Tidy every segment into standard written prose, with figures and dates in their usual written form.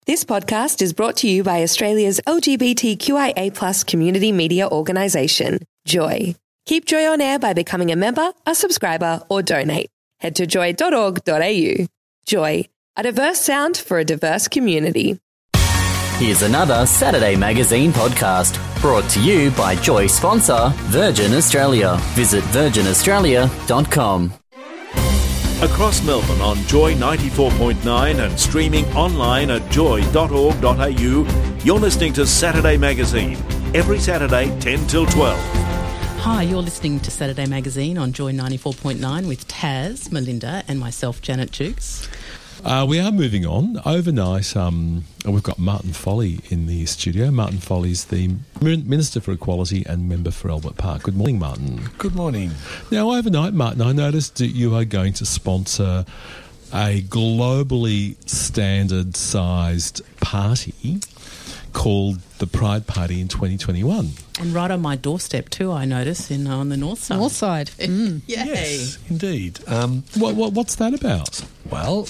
This podcast is brought to you by Australia's LGBTQIA+ community media organisation, Joy. Keep Joy on air by becoming a member, a subscriber, or donate. Head to joy.org.au. Joy, a diverse sound for a diverse community. Here's another Saturday Magazine podcast brought to you by Joy sponsor Virgin Australia. Visit virginaustralia.com. Across Melbourne on Joy 94.9 and streaming online at joy.org.au, you're listening to Saturday Magazine, every Saturday 10 till 12. Hi, you're listening to Saturday Magazine on Joy 94.9 with Taz, Melinda and myself, Janet Jukes. We are moving on. Overnight, we've got Martin Foley in the studio. Martin Foley is the Minister for Equality and Member for Albert Park. Good morning, Martin. Good morning. Now, overnight, Martin, I noticed that you are going to sponsor a globally standard-sized party called the Pride Party in 2021. And right on my doorstep too, I notice, on the north side. North side. Yay. Yes, indeed. What's that about? Well,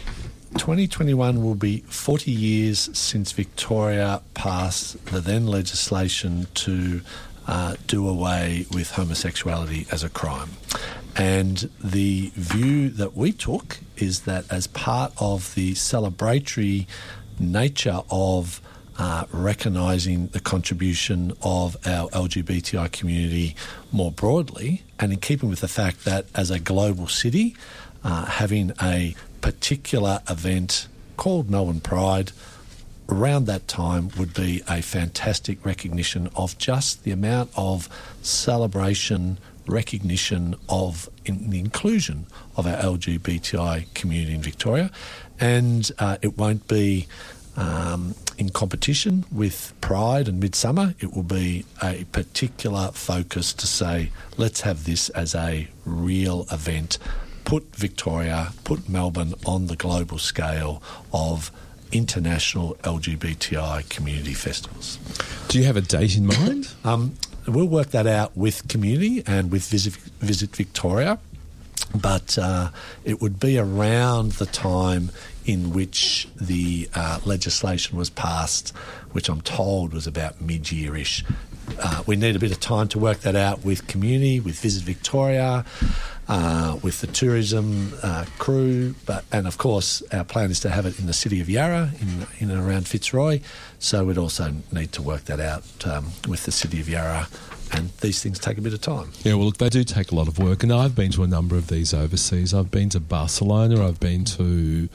2021 will be 40 years since Victoria passed the then legislation to do away with homosexuality as a crime. And the view that we took is that as part of the celebratory nature of recognising the contribution of our LGBTI community more broadly, and in keeping with the fact that as a global city, having a particular event called Melbourne Pride around that time would be a fantastic recognition of just the amount of celebration, recognition of the inclusion of our LGBTI community in Victoria. And it won't be in competition with Pride and Midsummer. It will be a particular focus to say, let's have this as a real event, put Victoria, put Melbourne on the global scale of international LGBTI community festivals. Do you have a date in mind? We'll work that out with community and with Visit Victoria, but it would be around the time in which the legislation was passed, which I'm told was about mid-year-ish. We need a bit of time to work that out with community, with Visit Victoria, with the tourism crew, and of course our plan is to have it in the city of Yarra, in and around Fitzroy, so we'd also need to work that out with the city of Yarra. And these things take a bit of time. Yeah, well, look, they do take a lot of work. And I've been to a number of these overseas. I've been to Barcelona. I've been to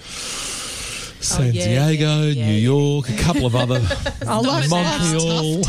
San Diego, New York, a couple of other... Montreal.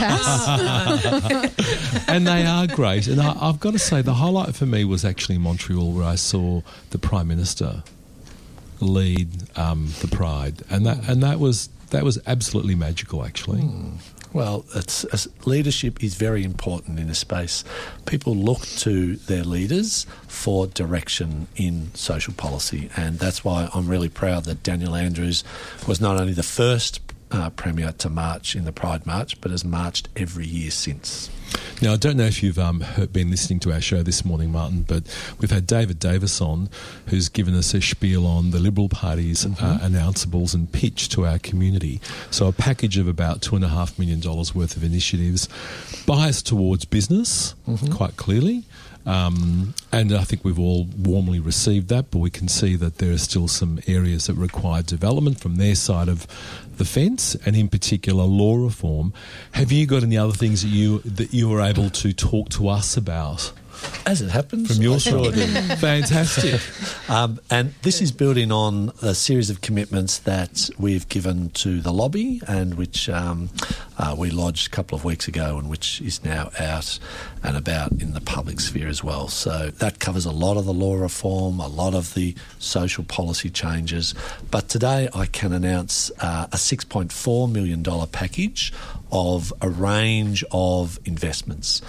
And they are great. And I've got to say, the highlight for me was actually Montreal, where I saw the Prime Minister lead the Pride. And that was absolutely magical, actually. Well, leadership is very important in a space. People look to their leaders for direction in social policy, and that's why I'm really proud that Daniel Andrews was not only the first Premier to march in the Pride March, but has marched every year since. Now, I don't know if you've been listening to our show this morning, Martin, but we've had David Davis on, who's given us a spiel on the Liberal Party's announceables and pitch to our community. So a package of about $2.5 million worth of initiatives biased towards business, quite clearly. And I think we've all warmly received that, but we can see that there are still some areas that require development from their side of the fence, and in particular law reform. Have you got any other things that you were able to talk to us about? As it happens. From your side. Fantastic. And this is building on a series of commitments that we've given to the lobby, and which we lodged a couple of weeks ago, and which is now out and about in the public sphere as well. So that covers a lot of the law reform, a lot of the social policy changes. But today I can announce a $6.4 million package of a range of investments.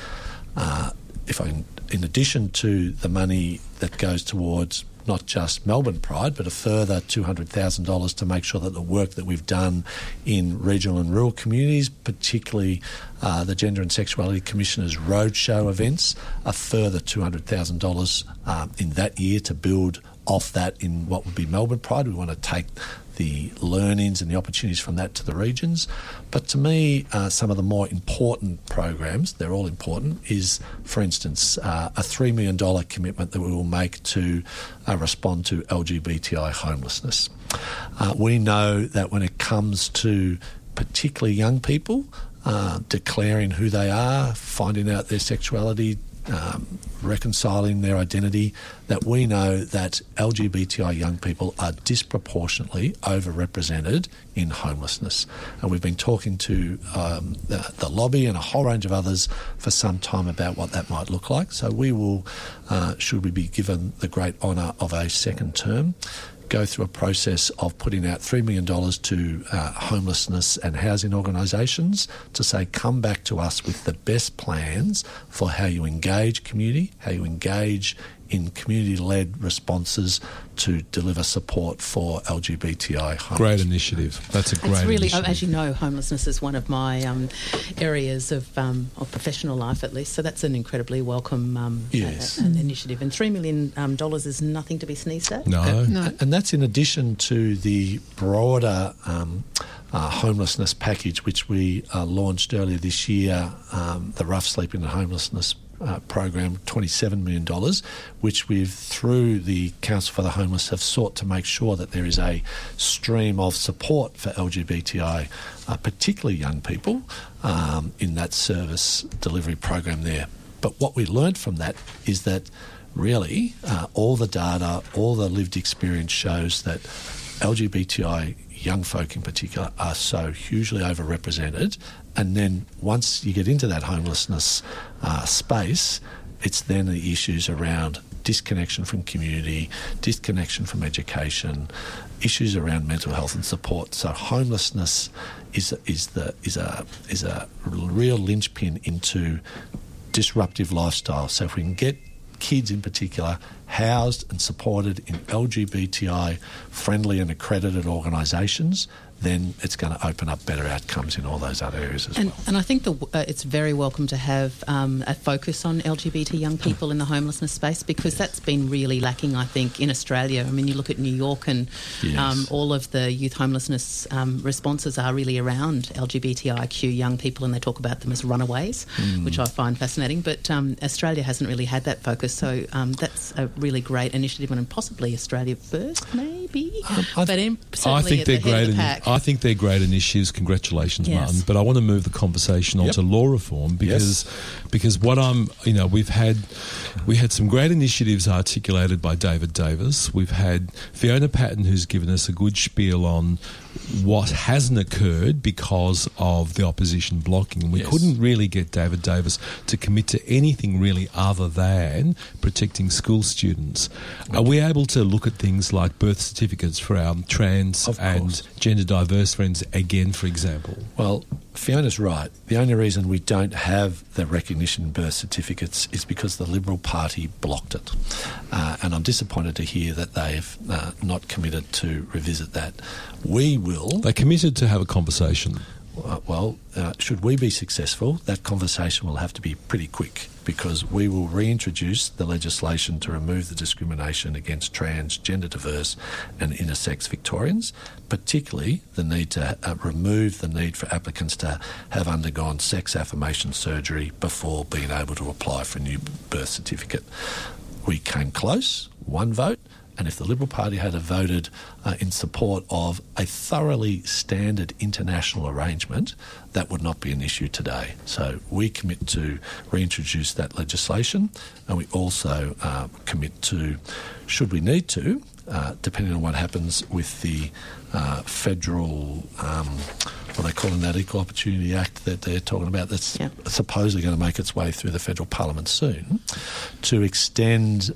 In addition to the money that goes towards not just Melbourne Pride, but a further $200,000 to make sure that the work that we've done in regional and rural communities, particularly the Gender and Sexuality Commissioner's roadshow events, a further $200,000 in that year to build off that in what would be Melbourne Pride. We want to take the learnings and the opportunities from that to the regions. But to me, some of the more important programs, they're all important, is, for instance, a $3 million commitment that we will make to respond to LGBTI homelessness. We know that when it comes to particularly young people declaring who they are, finding out their sexuality, reconciling their identity, that we know that LGBTI young people are disproportionately overrepresented in homelessness. And we've been talking to the lobby and a whole range of others for some time about what that might look like. So we will, should we be given the great honour of a second term, go through a process of putting out $3 million to homelessness and housing organisations to say, come back to us with the best plans for how you engage community, how you engage in community-led responses to deliver support for LGBTI homeless. Great initiative. That's a great initiative. As you know, homelessness is one of my areas of professional life, at least. So that's an incredibly welcome an initiative. And $3 million is nothing to be sneezed at. No. And that's in addition to the broader homelessness package, which we launched earlier this year, the Rough Sleeping and Homelessness program, $27 million, which we've, through the Council for the Homeless, have sought to make sure that there is a stream of support for LGBTI, particularly young people, in that service delivery program there. But what we learned from that is that really all the data, all the lived experience shows that LGBTI young folk in particular are so hugely overrepresented. And then once you get into that homelessness space, it's then the issues around disconnection from community, disconnection from education, issues around mental health and support. So homelessness is a real linchpin into disruptive lifestyle. So if we can get kids in particular housed and supported in LGBTI friendly and accredited organisations, then it's going to open up better outcomes in all those other areas as well. And I think it's very welcome to have a focus on LGBT young people in the homelessness space, because that's been really lacking, I think, in Australia. I mean, you look at New York and all of the youth homelessness responses are really around LGBTIQ young people, and they talk about them as runaways, which I find fascinating. But Australia hasn't really had that focus, so that's a really great initiative, and possibly Australia first, maybe. I think they're great. I think they're great initiatives. Congratulations, Yes. Martin. But I want to move the conversation onto law reform because what we had some great initiatives articulated by David Davis. We've had Fiona Patton, who's given us a good spiel on what hasn't occurred because of the opposition blocking. We couldn't really get David Davis to commit to anything really other than protecting school students. Are we able to look at things like birth certificates for our trans and gender diverse friends again, for example? Well, Fiona's right. The only reason we don't have the recognition in birth certificates is because the Liberal Party blocked it. And I'm disappointed to hear that they've not committed to revisit that. We will. They committed to have a conversation. Should we be successful, that conversation will have to be pretty quick, because we will reintroduce the legislation to remove the discrimination against trans, gender diverse and intersex Victorians, particularly the need to remove the need for applicants to have undergone sex affirmation surgery before being able to apply for a new birth certificate. We came close, one vote. And if the Liberal Party had voted in support of a thoroughly standard international arrangement, that would not be an issue today. So we commit to reintroduce that legislation, and we also commit to, should we need to, depending on what happens with the federal, what they call that Equal Opportunity Act that they're talking about, that's supposedly going to make its way through the federal parliament soon, to extend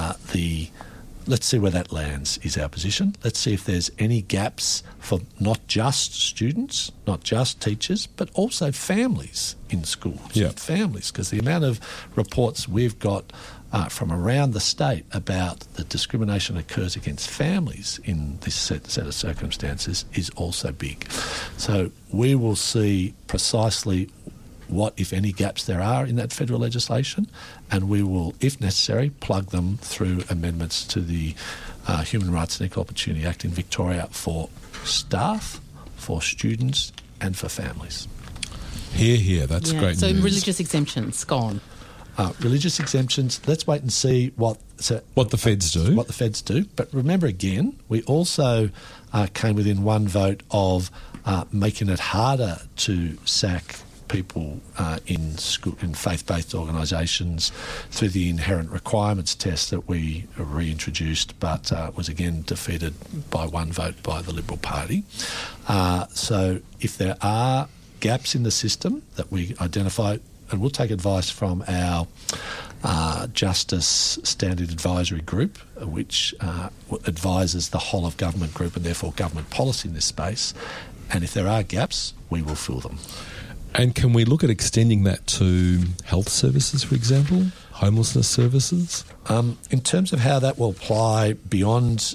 let's see where that lands, is our position. Let's see if there's any gaps for not just students, not just teachers, but also families in schools. Families, because the amount of reports we've got from around the state about the discrimination that occurs against families in this set of circumstances is also big. So we will see precisely what, if any, gaps there are in that federal legislation, and we will, if necessary, plug them through amendments to the Human Rights and Equal Opportunity Act in Victoria for staff, for students and for families. Hear, that's great so news. religious exemptions, gone. Religious exemptions, let's wait and see what the feds do. What the feds do. But remember again, we also came within one vote of making it harder to sack people in faith-based organisations through the inherent requirements test that we reintroduced, but was again defeated by one vote by the Liberal Party. So if there are gaps in the system that we identify, and we'll take advice from our Justice Standard Advisory Group, which advises the whole of government group and therefore government policy in this space. And if there are gaps, we will fill them. And can we look at extending that to health services, for example, homelessness services? In terms of how that will apply beyond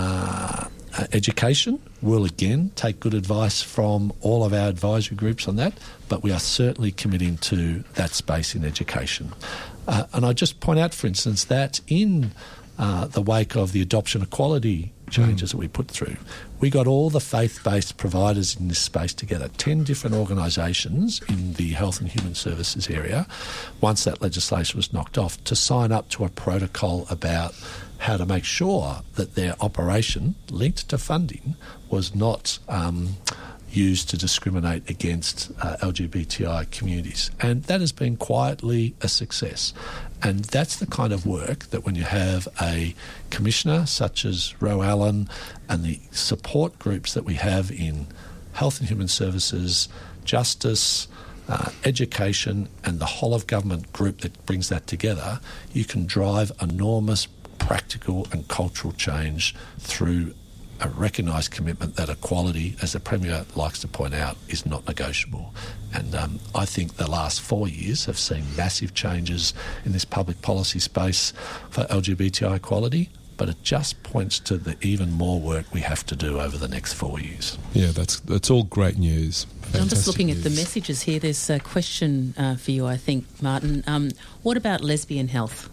education, we'll again take good advice from all of our advisory groups on that, but we are certainly committing to that space in education. And I just point out, for instance, that in the wake of the adoption equality changes that we put through, we got all the faith-based providers in this space together, 10 different organisations in the health and human services area, once that legislation was knocked off, to sign up to a protocol about how to make sure that their operation linked to funding was not used to discriminate against LGBTI communities. And that has been quietly a success. And that's the kind of work that when you have a commissioner such as Ro Allen and the support groups that we have in health and human services, justice, education and the whole of government group that brings that together, you can drive enormous practical and cultural change through a recognised commitment that equality, as the Premier likes to point out, is not negotiable. And I think the last 4 years have seen massive changes in this public policy space for LGBTI equality, but it just points to the even more work we have to do over the next 4 years. Yeah, that's all great news. Fantastic I'm just looking news. at the messages here. There's a question for you, I think, Martin. What about lesbian health?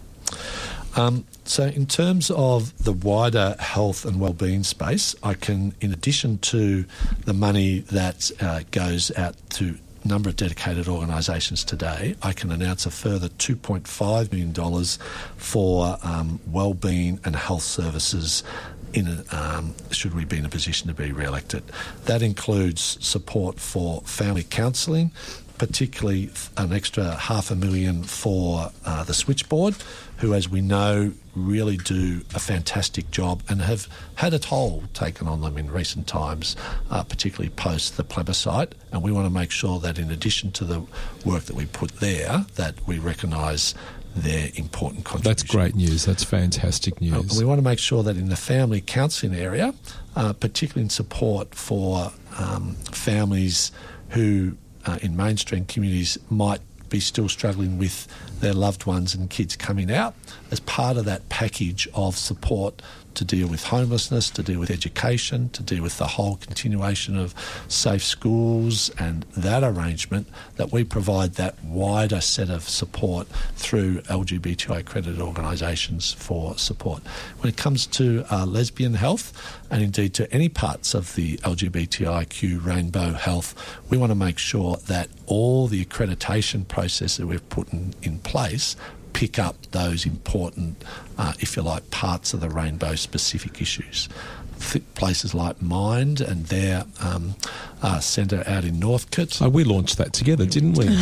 So in terms of the wider health and wellbeing space, I can, in addition to the money that goes out to a number of dedicated organisations today, I can announce a further $2.5 million for wellbeing and health services should we be in a position to be re-elected. That includes support for family counselling, particularly an extra $500,000 for the switchboard, who, as we know, really do a fantastic job and have had a toll taken on them in recent times, particularly post the plebiscite. And we want to make sure that in addition to the work that we put there, that we recognise their important contribution. That's great news. That's fantastic news. We want to make sure that in the family counselling area, particularly in support for families who in mainstream communities might be still struggling with their loved ones and kids coming out, as part of that package of support to deal with homelessness, to deal with education, to deal with the whole continuation of safe schools and that arrangement, that we provide that wider set of support through LGBTI accredited organisations for support. When it comes to lesbian health and indeed to any parts of the LGBTIQ rainbow health, we want to make sure that all the accreditation process that we've put in place pick up those important, if you like, parts of the rainbow-specific issues. Places like Mind and their centre out in Northcote. Oh, we launched that together, didn't we?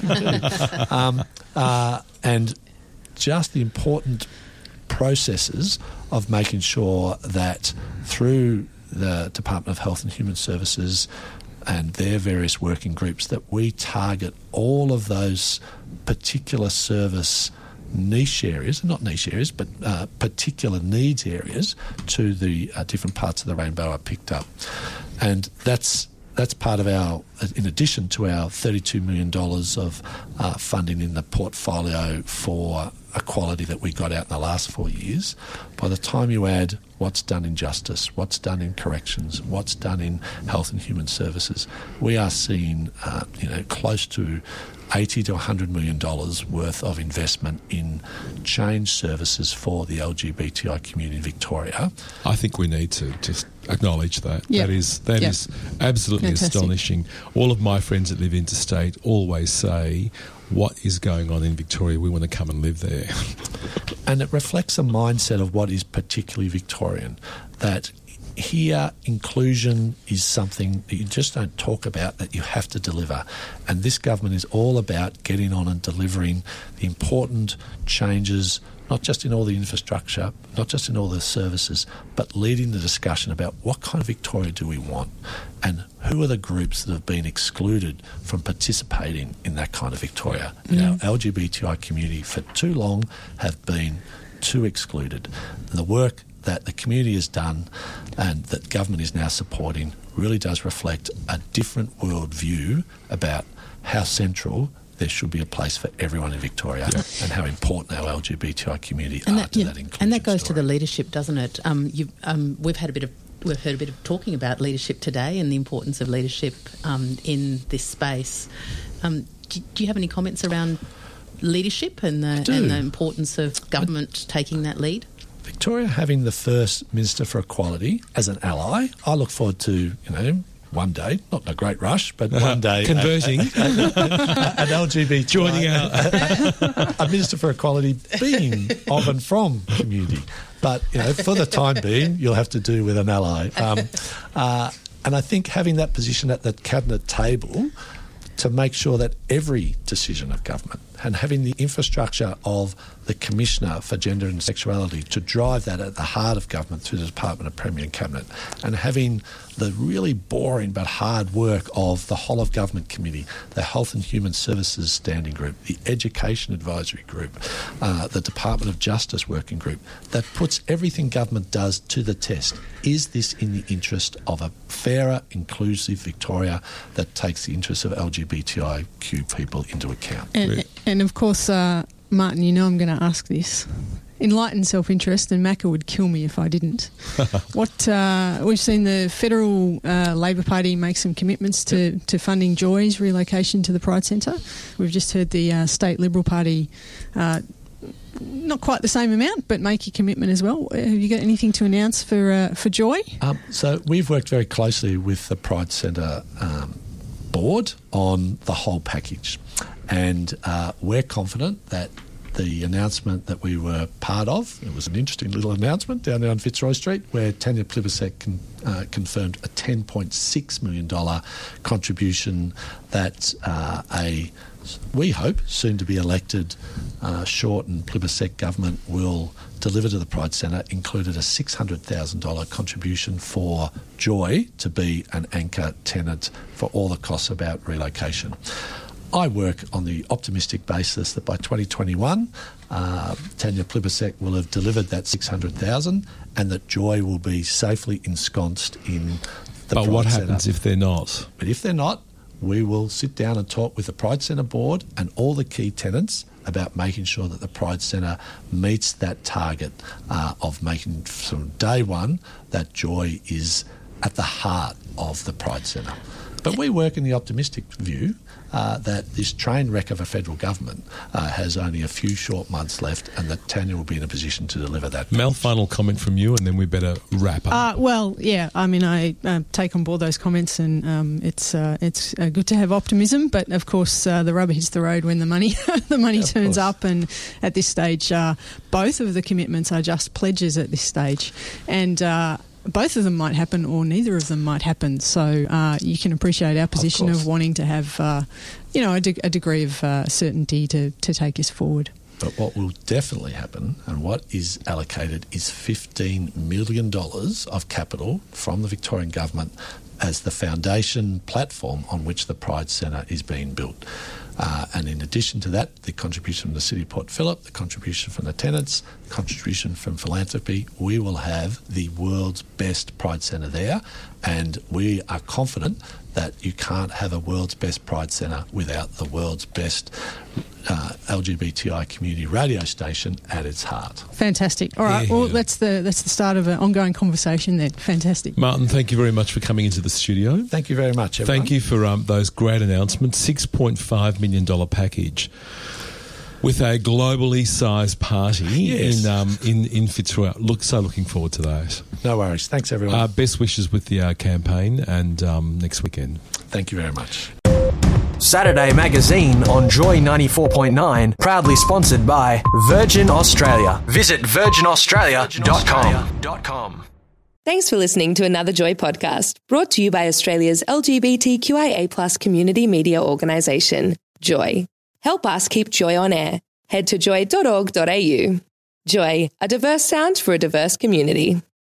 And just the important processes of making sure that through the Department of Health and Human Services and their various working groups, that we target all of those particular service niche areas, not niche areas, but particular needs areas to the different parts of the rainbow are picked up. And that's that's part of our, in addition to our $32 million of funding in the portfolio for equality that we got out in the last 4 years. By the time you add what's done in justice, what's done in corrections, what's done in health and human services, we are seeing close to $80 to $100 million worth of investment in change services for the LGBTI community in Victoria. I think we need to just acknowledge that. Yep. That is absolutely Fantastic. astonishing. All of my friends that live interstate always say, what is going on in Victoria? We want to come and live there. And it reflects a mindset of what is particularly Victorian, that here inclusion is something that you just don't talk about, that you have to deliver. And this government is all about getting on and delivering the important changes, not just in all the infrastructure, not just in all the services, but leading the discussion about what kind of Victoria do we want and who are the groups that have been excluded from participating in that kind of Victoria. Our LGBTI community for too long have been too excluded. The work that the community has done and that government is now supporting really does reflect a different worldview about how central there should be a place for everyone in Victoria and how important our LGBTI community are to that inclusion. And that goes story. to the leadership, doesn't it? We've heard a bit of talking about leadership today and the importance of leadership in this space. Do you have any comments around leadership and the importance of government taking that lead? Victoria having the first Minister for Equality as an ally, I look forward to, one day, not in a great rush, but one day converting an LGBT joining a Minister for Equality being of and from community. But for the time being, you'll have to do with an ally. And I think having that position at the cabinet table to make sure that every decision of government and having the infrastructure of the Commissioner for Gender and Sexuality to drive that at the heart of government through the Department of Premier and Cabinet, and having the really boring but hard work of the whole of government committee, the Health and Human Services Standing Group, the Education Advisory Group, the Department of Justice Working Group, that puts everything government does to the test. Is this in the interest of a fairer, inclusive Victoria that takes the interests of LGBTIQ people into account? And of course, Martin, I'm going to ask this. Enlightened self-interest, and Macca would kill me if I didn't. We've seen the federal Labor Party make some commitments to funding Joy's relocation to the Pride Centre. We've just heard the State Liberal Party, not quite the same amount, but make a commitment as well. Have you got anything to announce for Joy? So we've worked very closely with the Pride Centre board on the whole package. And we're confident that the announcement that we were part of, it was an interesting little announcement down there on Fitzroy Street, where Tanya Plibersek confirmed a $10.6 million contribution that we hope, soon to be elected Short and Plibersek government will deliver to the Pride Centre, included a $600,000 contribution for Joy to be an anchor tenant for all the costs about relocation. I work on the optimistic basis that by 2021, Tanya Plibersek will have delivered that $600,000 and that Joy will be safely ensconced in the Pride Centre. But what happens if they're not? But if they're not, we will sit down and talk with the Pride Centre board and all the key tenants about making sure that the Pride Centre meets that target of making from day one that Joy is at the heart of the Pride Centre. But we work in the optimistic view that this train wreck of a federal government has only a few short months left, and that Tanya will be in a position to deliver that. Mel, final comment from you, and then we better wrap up. I take on board those comments, and it's good to have optimism. But of course, the rubber hits the road when the money turns up, and at this stage, both of the commitments are just pledges at this stage, and. Both of them might happen or neither of them might happen. So you can appreciate our position of wanting to have, a degree of certainty to take us forward. But what will definitely happen and what is allocated is $15 million of capital from the Victorian government as the foundation platform on which the Pride Centre is being built. And in addition to that, the contribution from the City of Port Phillip, the contribution from the tenants, the contribution from philanthropy, we will have the world's best Pride Centre there, and we are confident that you can't have a world's best Pride Centre without the world's best LGBTI community radio station at its heart. Fantastic. All right, well, that's the start of an ongoing conversation then. Fantastic. Martin, thank you very much for coming into the studio. Thank you very much, everyone. Thank you for those great announcements. $6.5 million package with a globally sized party in Fitzroy. Looking forward to those. No worries. Thanks, everyone. Best wishes with the campaign and next weekend. Thank you very much. Saturday Magazine on Joy 94.9, proudly sponsored by Virgin Australia. Visit virginaustralia.com. Thanks for listening to another Joy podcast, brought to you by Australia's LGBTQIA+ community media organisation, Joy. Help us keep Joy on air. Head to joy.org.au. Joy, a diverse sound for a diverse community.